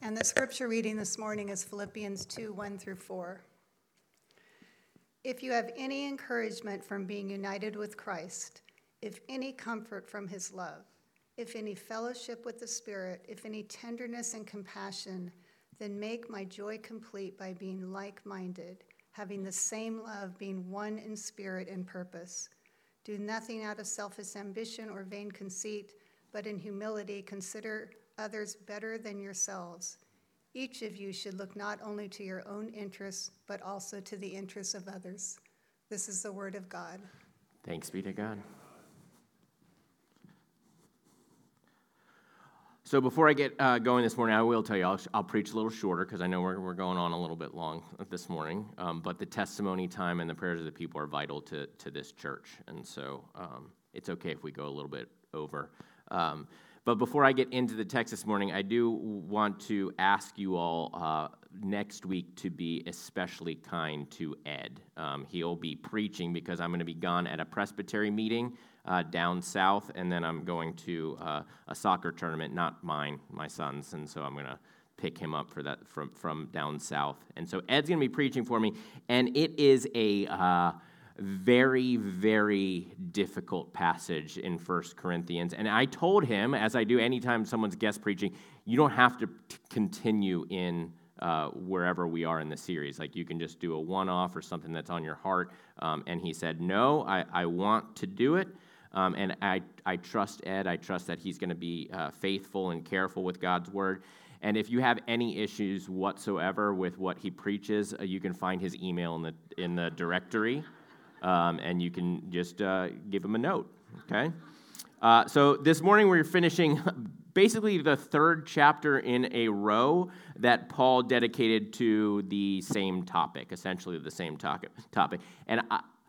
And the scripture reading this morning is Philippians 2, 1 through 4. If you have any encouragement from being united with Christ, if any comfort from his love, if any fellowship with the Spirit, if any tenderness and compassion, then make my joy complete by being like-minded, having the same love, being one in spirit and purpose. Do nothing out of selfish ambition or vain conceit, but in humility consider others better than yourselves. Each of you should look not only to your own interests, but also to the interests of others. This is the word of God. Thanks be to God. So before I get going this morning, I will tell you, I'll preach a little shorter because I know we're going on a little bit long this morning. But the testimony time and the prayers of the people are vital to this church. And so it's okay if we go a little bit over. But before I get into the text this morning, I do want to ask you all next week to be especially kind to Ed. He'll be preaching because I'm going to be gone at a presbytery meeting down south, and then I'm going to a soccer tournament, not mine, my son's, and so I'm going to pick him up for that from down south. And so Ed's going to be preaching for me, and it is a very, very difficult passage in 1 Corinthians. And I told him, as I do anytime someone's guest preaching, you don't have to continue in wherever we are in the series. Like, you can just do a one-off or something that's on your heart. And he said, no, I want to do it. And I trust Ed. I trust that he's going to be faithful and careful with God's word. And if you have any issues whatsoever with what he preaches, you can find his email in the directory. And you can just give him a note, okay? So this morning we're finishing basically the third chapter in a row that Paul dedicated to the same topic, essentially the same topic. And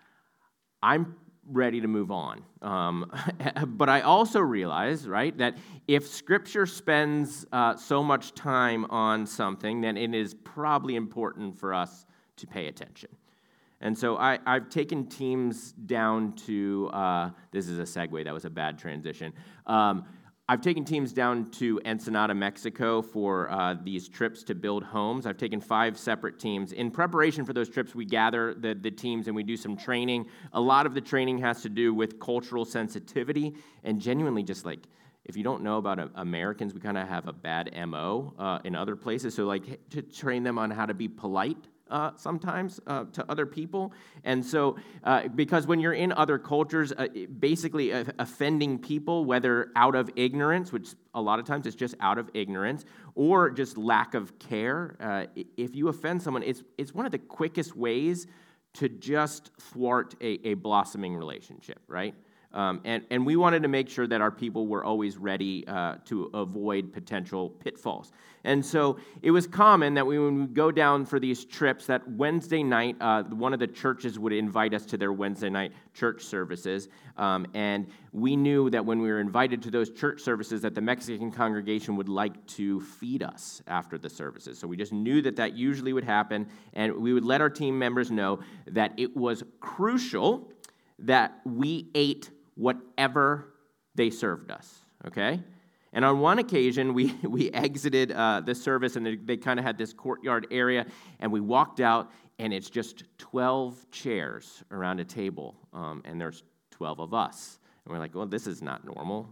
I'm ready to move on. But I also realize, right, that if Scripture spends so much time on something, then it is probably important for us to pay attention. And so I've taken teams down to, this is a segue, that was a bad transition. I've taken teams down to Ensenada, Mexico for these trips to build homes. I've taken 5 separate teams. In preparation for those trips, we gather the teams and we do some training. A lot of the training has to do with cultural sensitivity and genuinely just like, if you don't know about Americans, we kind of have a bad MO in other places. So like to train them on how to be polite sometimes to other people. And so because when you're in other cultures, basically offending people, whether out of ignorance, which a lot of times it's just out of ignorance, or just lack of care, if you offend someone, it's one of the quickest ways to just thwart a blossoming relationship, right? And we wanted to make sure that our people were always ready to avoid potential pitfalls. And so it was common that when we go down for these trips, that Wednesday night, one of the churches would invite us to their Wednesday night church services. And we knew that when we were invited to those church services that the Mexican congregation would like to feed us after the services. So we just knew that usually would happen. And we would let our team members know that it was crucial that we ate whatever they served us, okay? And on one occasion, we exited the service, and they kind of had this courtyard area, and we walked out, and it's just 12 chairs around a table, and there's 12 of us. And we're like, well, this is not normal.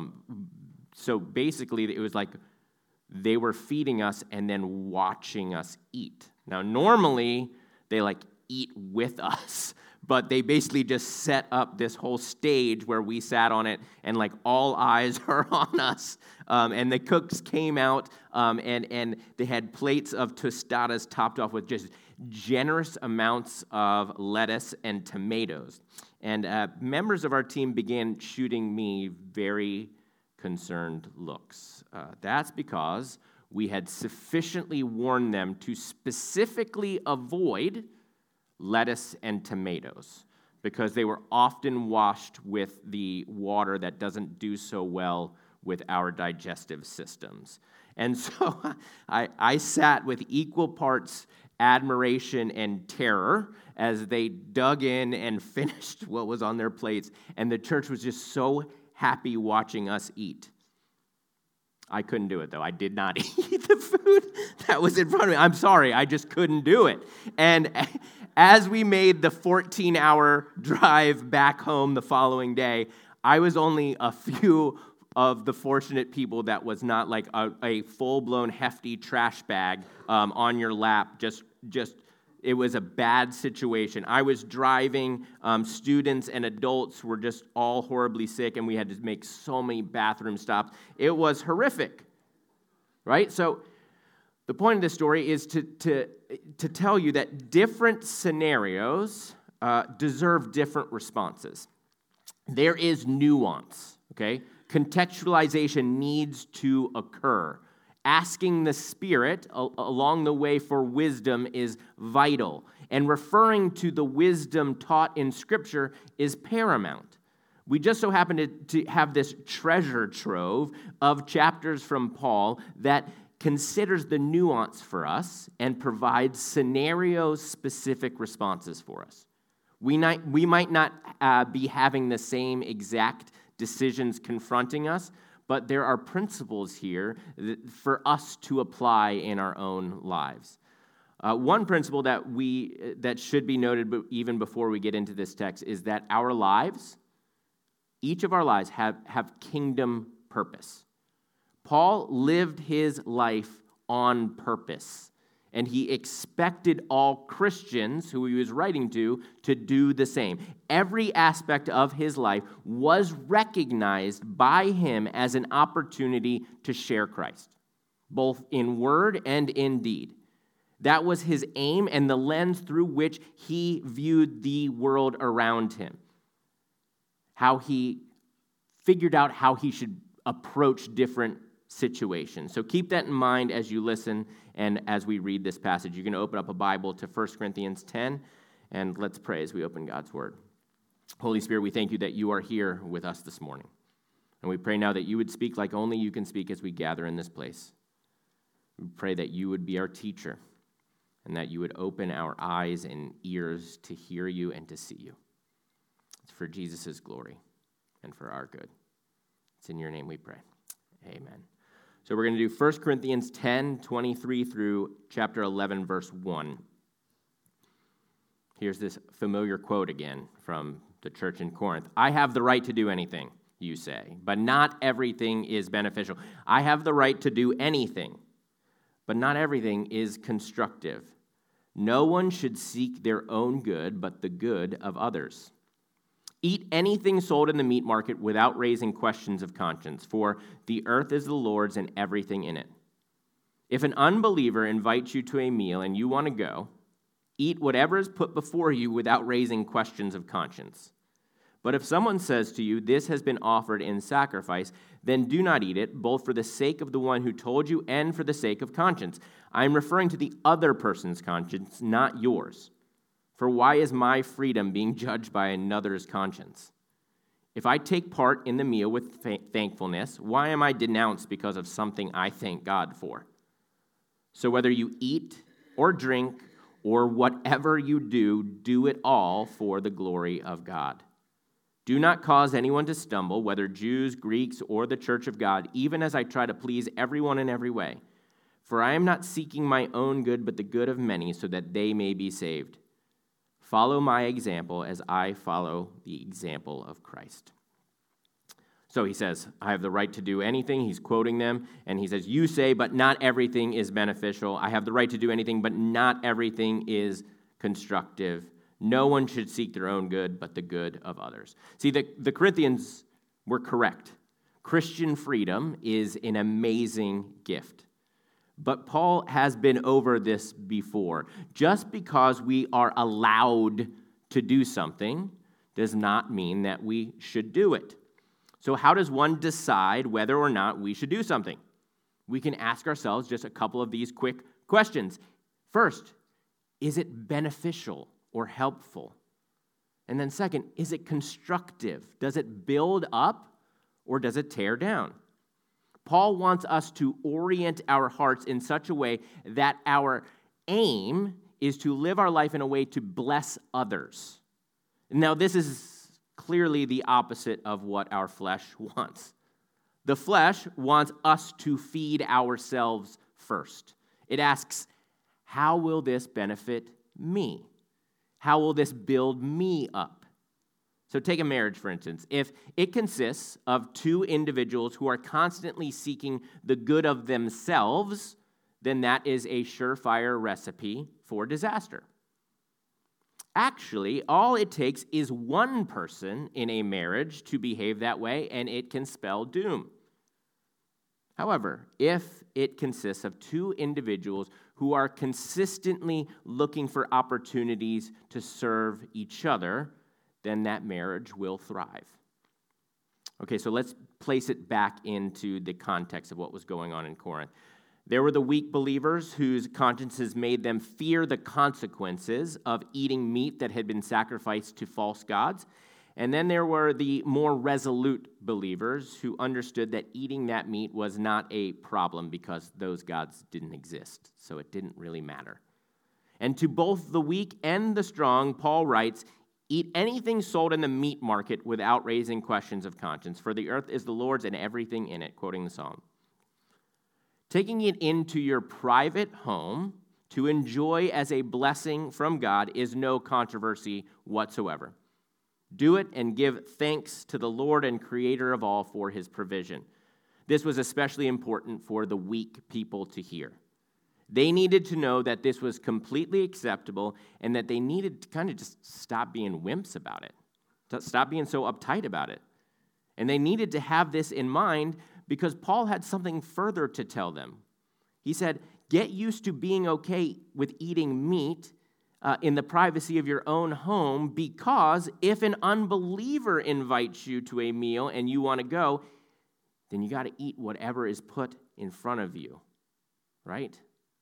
So basically, it was like they were feeding us and then watching us eat. Now, normally, they like eat with us, but they basically just set up this whole stage where we sat on it, and like all eyes are on us. And the cooks came out, and they had plates of tostadas topped off with just generous amounts of lettuce and tomatoes. And members of our team began shooting me very concerned looks. That's because we had sufficiently warned them to specifically avoid lettuce and tomatoes because they were often washed with the water that doesn't do so well with our digestive systems. And so I sat with equal parts admiration and terror as they dug in and finished what was on their plates, and the church was just so happy watching us eat. I couldn't do it, though. I did not eat the food that was in front of me. I'm sorry, I just couldn't do it. And as we made the 14-hour drive back home the following day, I was only a few of the fortunate people that was not like a full-blown hefty trash bag on your lap. It was a bad situation. I was driving. Students and adults were just all horribly sick, and we had to make so many bathroom stops. It was horrific, right? So the point of this story is to tell you that different scenarios deserve different responses. There is nuance, okay? Contextualization needs to occur. Asking the Spirit along the way for wisdom is vital, and referring to the wisdom taught in Scripture is paramount. We just so happen to have this treasure trove of chapters from Paul that considers the nuance for us and provides scenario-specific responses for us. We might not be having the same exact decisions confronting us, but there are principles here for us to apply in our own lives. One principle that should be noted even before we get into this text is that our lives, each of our lives, have kingdom purpose. Paul lived his life on purpose, and he expected all Christians who he was writing to do the same. Every aspect of his life was recognized by him as an opportunity to share Christ, both in word and in deed. That was his aim and the lens through which he viewed the world around him, how he figured out how he should approach different situations. So keep that in mind as you listen and as we read this passage. You can open up a Bible to 1 Corinthians 10, and let's pray as we open God's Word. Holy Spirit, we thank you that you are here with us this morning. And we pray now that you would speak like only you can speak as we gather in this place. We pray that you would be our teacher and that you would open our eyes and ears to hear you and to see you. It's for Jesus' glory and for our good. It's in your name we pray. Amen. So we're going to do 1 Corinthians 10, 23 through chapter 11, verse 1. Here's this familiar quote again from the church in Corinth. I have the right to do anything, you say, but not everything is beneficial. I have the right to do anything, but not everything is constructive. No one should seek their own good, but the good of others. Eat anything sold in the meat market without raising questions of conscience, for the earth is the Lord's and everything in it. If an unbeliever invites you to a meal and you want to go, eat whatever is put before you without raising questions of conscience. But if someone says to you, this has been offered in sacrifice, then do not eat it, both for the sake of the one who told you and for the sake of conscience. I am referring to the other person's conscience, not yours. For why is my freedom being judged by another's conscience? If I take part in the meal with thankfulness, why am I denounced because of something I thank God for? So whether you eat or drink or whatever you do, do it all for the glory of God. Do not cause anyone to stumble, whether Jews, Greeks, or the church of God, even as I try to please everyone in every way. For I am not seeking my own good, but the good of many, so that they may be saved. Follow my example as I follow the example of Christ. So he says, I have the right to do anything. He's quoting them, and he says, you say, but not everything is beneficial. I have the right to do anything, but not everything is constructive. No one should seek their own good, but the good of others. See, the Corinthians were correct. Christian freedom is an amazing gift. But Paul has been over this before. Just because we are allowed to do something does not mean that we should do it. So how does one decide whether or not we should do something? We can ask ourselves just a couple of these quick questions. First, is it beneficial or helpful? And then second, is it constructive? Does it build up or does it tear down? Paul wants us to orient our hearts in such a way that our aim is to live our life in a way to bless others. Now, this is clearly the opposite of what our flesh wants. The flesh wants us to feed ourselves first. It asks, how will this benefit me? How will this build me up? So take a marriage, for instance. If it consists of two individuals who are constantly seeking the good of themselves, then that is a surefire recipe for disaster. Actually, all it takes is one person in a marriage to behave that way, and it can spell doom. However, if it consists of two individuals who are consistently looking for opportunities to serve each other, then that marriage will thrive. Okay, so let's place it back into the context of what was going on in Corinth. There were the weak believers whose consciences made them fear the consequences of eating meat that had been sacrificed to false gods. And then there were the more resolute believers who understood that eating that meat was not a problem because those gods didn't exist, so it didn't really matter. And to both the weak and the strong, Paul writes, "Eat anything sold in the meat market without raising questions of conscience, for the earth is the Lord's and everything in it," quoting the Psalm. Taking it into your private home to enjoy as a blessing from God is no controversy whatsoever. Do it and give thanks to the Lord and Creator of all for his provision. This was especially important for the weak people to hear. They needed to know that this was completely acceptable and that they needed to kind of just stop being wimps about it, to stop being so uptight about it. And they needed to have this in mind because Paul had something further to tell them. He said, get used to being okay with eating meat in the privacy of your own home, because if an unbeliever invites you to a meal and you want to go, then you got to eat whatever is put in front of you, right?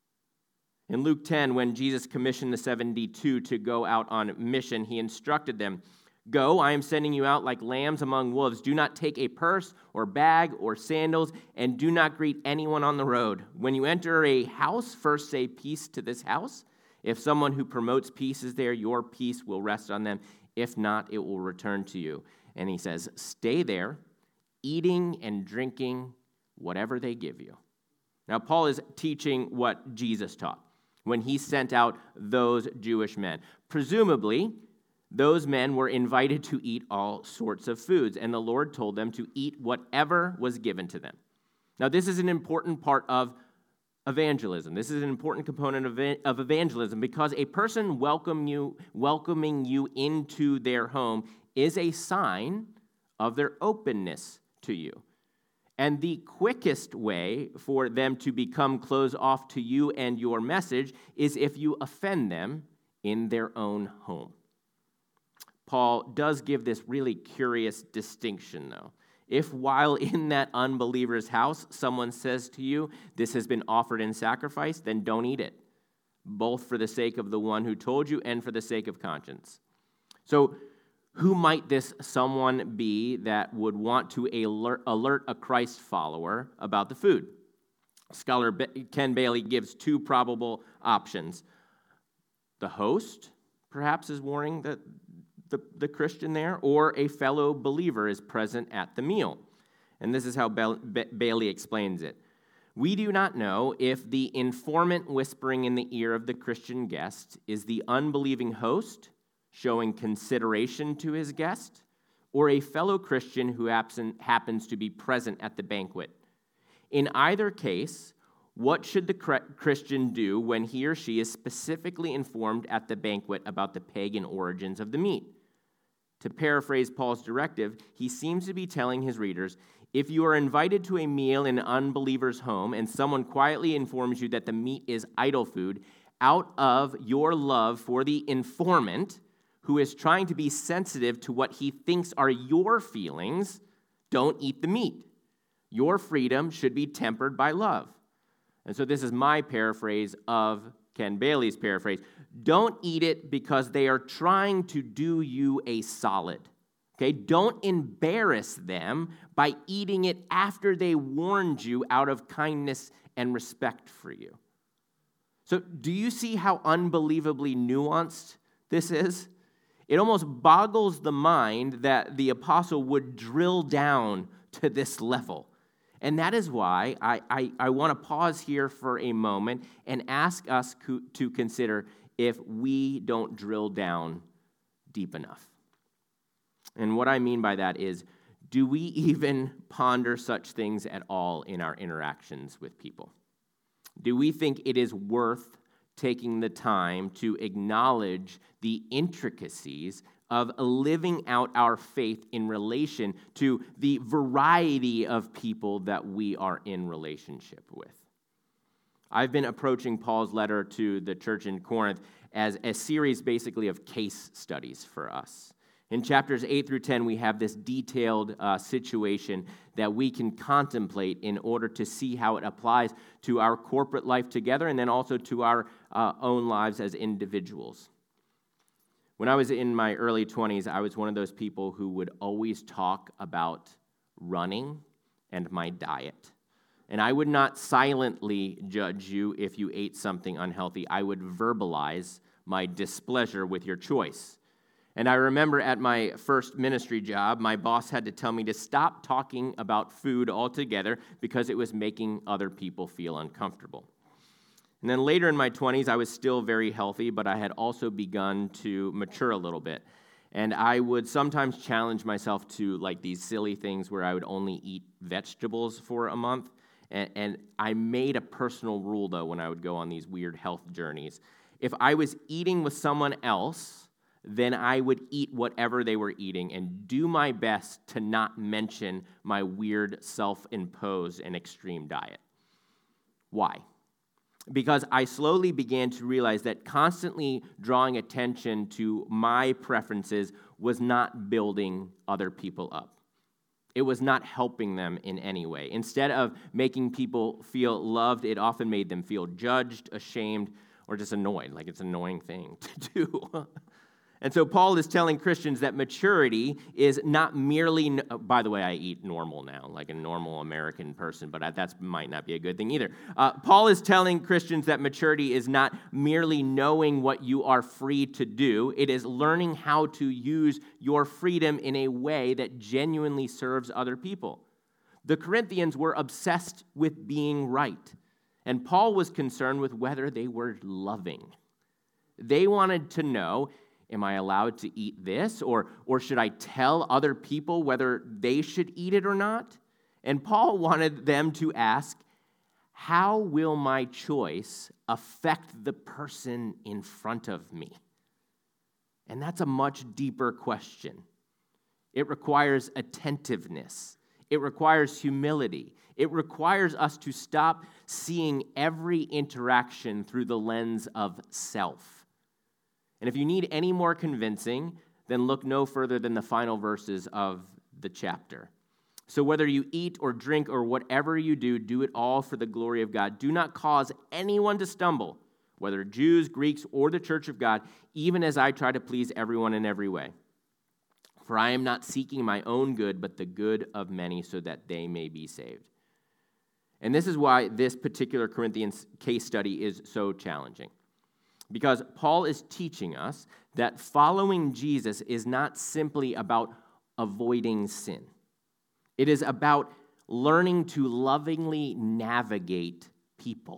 In Luke 10, when Jesus commissioned the 72 to go out on mission, he instructed them, "Go, I am sending you out like lambs among wolves. Do not take a purse or bag or sandals, and do not greet anyone on the road. When you enter a house, first say peace to this house. If someone who promotes peace is there, your peace will rest on them. If not, it will return to you." And he says, stay there, eating and drinking whatever they give you. Now, Paul is teaching what Jesus taught when he sent out those Jewish men. Presumably, those men were invited to eat all sorts of foods, and the Lord told them to eat whatever was given to them. Now, this is an important part of evangelism. This is an important component of evangelism because a person welcoming you into their home is a sign of their openness to you. And the quickest way for them to become closed off to you and your message is if you offend them in their own home. Paul does give this really curious distinction, though. If while in that unbeliever's house, someone says to you, "This has been offered in sacrifice," then don't eat it, both for the sake of the one who told you and for the sake of conscience. So who might this someone be that would want to alert a Christ follower about the food? Scholar Ken Bailey gives two probable options. The host, perhaps, is warning the Christian there, or a fellow believer is present at the meal. And this is how Bailey explains it. We do not know if the informant whispering in the ear of the Christian guest is the unbelieving host showing consideration to his guest, or a fellow Christian who happens to be present at the banquet. In either case, what should the Christian do when he or she is specifically informed at the banquet about the pagan origins of the meat? To paraphrase Paul's directive, he seems to be telling his readers, if you are invited to a meal in an unbeliever's home and someone quietly informs you that the meat is idol food, out of your love for the informant, who is trying to be sensitive to what he thinks are your feelings, don't eat the meat. Your freedom should be tempered by love. And so this is my paraphrase of Ken Bailey's paraphrase. Don't eat it because they are trying to do you a solid. Okay? Don't embarrass them by eating it after they warned you out of kindness and respect for you. So do you see how unbelievably nuanced this is? It almost boggles the mind that the apostle would drill down to this level. And that is why I want to pause here for a moment and ask us to consider if we don't drill down deep enough. And what I mean by that is, do we even ponder such things at all in our interactions with people? Do we think it is worth taking the time to acknowledge the intricacies of living out our faith in relation to the variety of people that we are in relationship with? I've been approaching Paul's letter to the church in Corinth as a series basically of case studies for us. In chapters 8 through 10, we have this detailed situation that we can contemplate in order to see how it applies to our corporate life together and then also to our own lives as individuals. When I was in my early 20s, I was one of those people who would always talk about running and my diet. And I would not silently judge you if you ate something unhealthy. I would verbalize my displeasure with your choice. And I remember at my first ministry job, my boss had to tell me to stop talking about food altogether because it was making other people feel uncomfortable. And then later in my 20s, I was still very healthy, but I had also begun to mature a little bit. And I would sometimes challenge myself to like these silly things where I would only eat vegetables for a month. And I made a personal rule, though, when I would go on these weird health journeys. If I was eating with someone else, then I would eat whatever they were eating and do my best to not mention my weird self-imposed and extreme diet. Why? Because I slowly began to realize that constantly drawing attention to my preferences was not building other people up. It was not helping them in any way. Instead of making people feel loved, it often made them feel judged, ashamed, or just annoyed, like it's an annoying thing to do. And so Paul is telling Christians that maturity is not merely, by the way, I eat normal now, like a normal American person, but that might not be a good thing either. Paul is telling Christians that maturity is not merely knowing what you are free to do. It is learning how to use your freedom in a way that genuinely serves other people. The Corinthians were obsessed with being right, and Paul was concerned with whether they were loving. They wanted to know, am I allowed to eat this? Or should I tell other people whether they should eat it or not? And Paul wanted them to ask, how will my choice affect the person in front of me? And that's a much deeper question. It requires attentiveness. It requires humility. It requires us to stop seeing every interaction through the lens of self. And if you need any more convincing, then look no further than the final verses of the chapter. So whether you eat or drink or whatever you do it all for the glory of God. Do not cause anyone to stumble, whether Jews, Greeks, or the church of God, even as I try to please everyone in every way. For I am not seeking my own good, but the good of many, so that they may be saved. And this is why this particular Corinthians case study is so challenging. Because Paul is teaching us that following Jesus is not simply about avoiding sin. It is about learning to lovingly navigate people.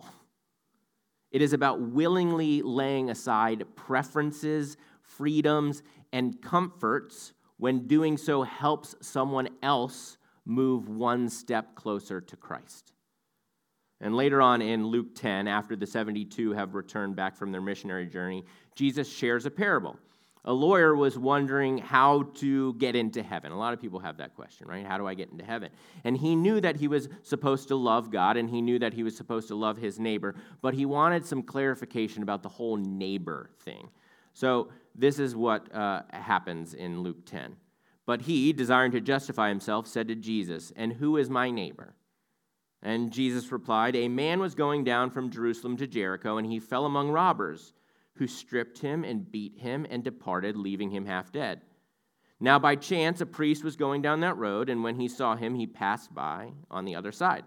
It is about willingly laying aside preferences, freedoms, and comforts when doing so helps someone else move one step closer to Christ. And later on in Luke 10, after the 72 have returned back from their missionary journey, Jesus shares a parable. A lawyer was wondering how to get into heaven. A lot of people have that question, right? How do I get into heaven? And he knew that he was supposed to love God, and he knew that he was supposed to love his neighbor, but he wanted some clarification about the whole neighbor thing. So this is what happens in Luke 10. But he, desiring to justify himself, said to Jesus, "And who is my neighbor?" And Jesus replied, "A man was going down from Jerusalem to Jericho, and he fell among robbers, who stripped him and beat him and departed, leaving him half dead. Now by chance a priest was going down that road, and when he saw him, he passed by on the other side.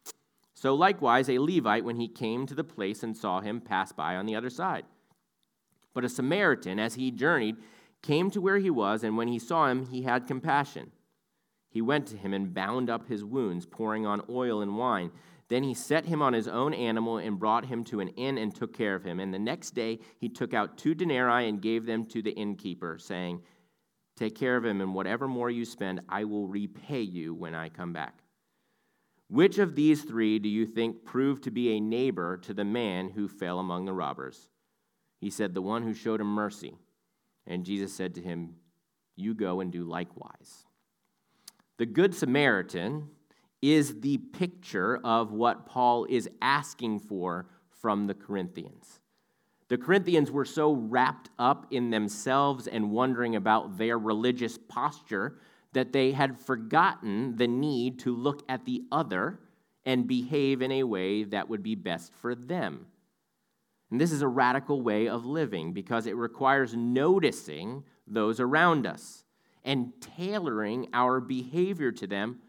So likewise a Levite, when he came to the place and saw him, passed by on the other side. But a Samaritan, as he journeyed, came to where he was, and when he saw him, he had compassion. He went to him and bound up his wounds, pouring on oil and wine. Then he set him on his own animal and brought him to an inn and took care of him. And the next day he took out 2 denarii and gave them to the innkeeper, saying, "Take care of him, and whatever more you spend, I will repay you when I come back." Which of these 3 do you think proved to be a neighbor to the man who fell among the robbers? He said, "The one who showed him mercy." And Jesus said to him, "You go and do likewise." The Good Samaritan is the picture of what Paul is asking for from the Corinthians. The Corinthians were so wrapped up in themselves and wondering about their religious posture that they had forgotten the need to look at the other and behave in a way that would be best for them. And this is a radical way of living because it requires noticing those around us and tailoring our behavior to them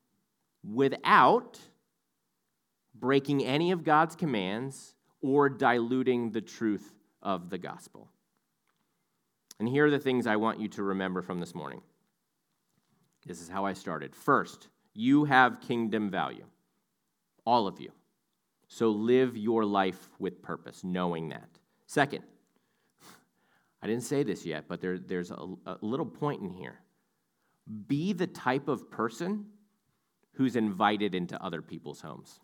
without breaking any of God's commands or diluting the truth of the gospel. And here are the things I want you to remember from this morning. This is how I started. First, you have kingdom value, all of you. So live your life with purpose, knowing that. Second, I didn't say this yet, but there's a little point in here. Be the type of person who's invited into other people's homes,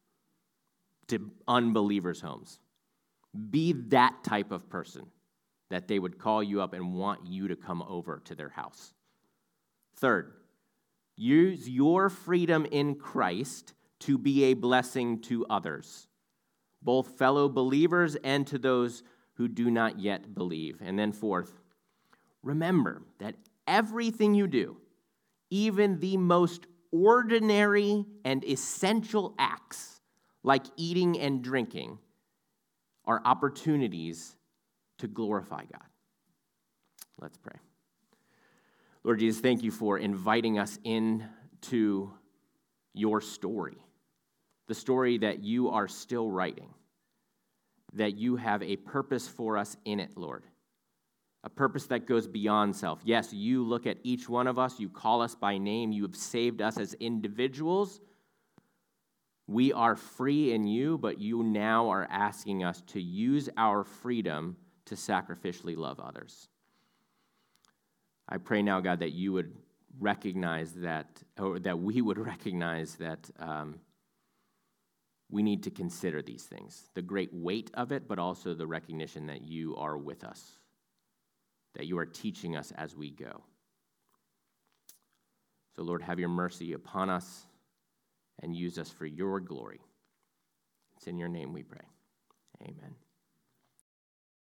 to unbelievers' homes. Be that type of person that they would call you up and want you to come over to their house. Third, use your freedom in Christ to be a blessing to others, both fellow believers and to those who do not yet believe. And then fourth, remember that everything you do, even the most ordinary and essential acts, like eating and drinking, are opportunities to glorify God. Let's pray. Lord Jesus, thank you for inviting us into your story, the story that you are still writing, that you have a purpose for us in it, Lord, a purpose that goes beyond self. Yes, you look at each one of us, you call us by name, you have saved us as individuals. We are free in you, but you now are asking us to use our freedom to sacrificially love others. I pray now, God, that you would recognize that, or that we would recognize that we need to consider these things, the great weight of it, but also the recognition that you are with us, that you are teaching us as we go. So, Lord, have your mercy upon us and use us for your glory. It's in your name we pray. Amen.